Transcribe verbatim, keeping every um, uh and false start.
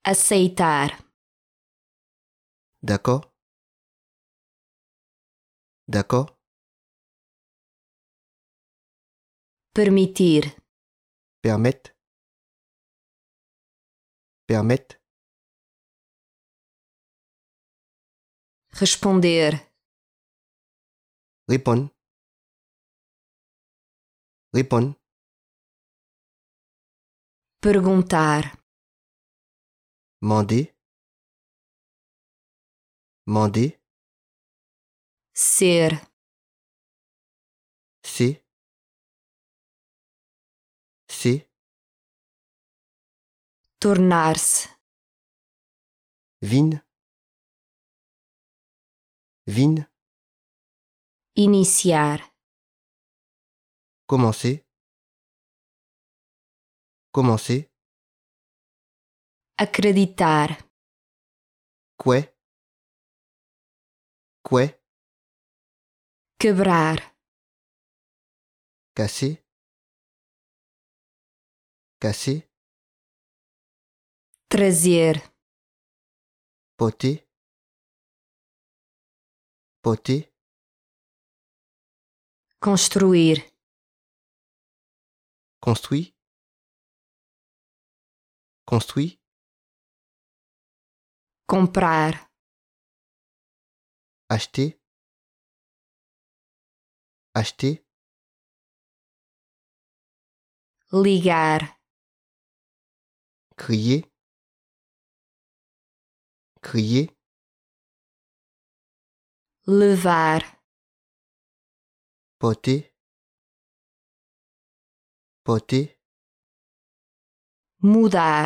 aceitar, D'accord? D'accord? permitir, Permettre? Permettre? responder, Répondre? Répondre? perguntar, Mander? Mander? ser, C'est? C'est? tornar-se, Vine? Vine? iniciar, Commencer? Commencer? acreditar, Quoi? Quoi? quebrar, Casser? Casser? trazer, Poter? Poter? construir, Construit? Construit? comprar, Acheter? Acheter? ligar, Crier? Crier? levar, Poter? Poter? mudar.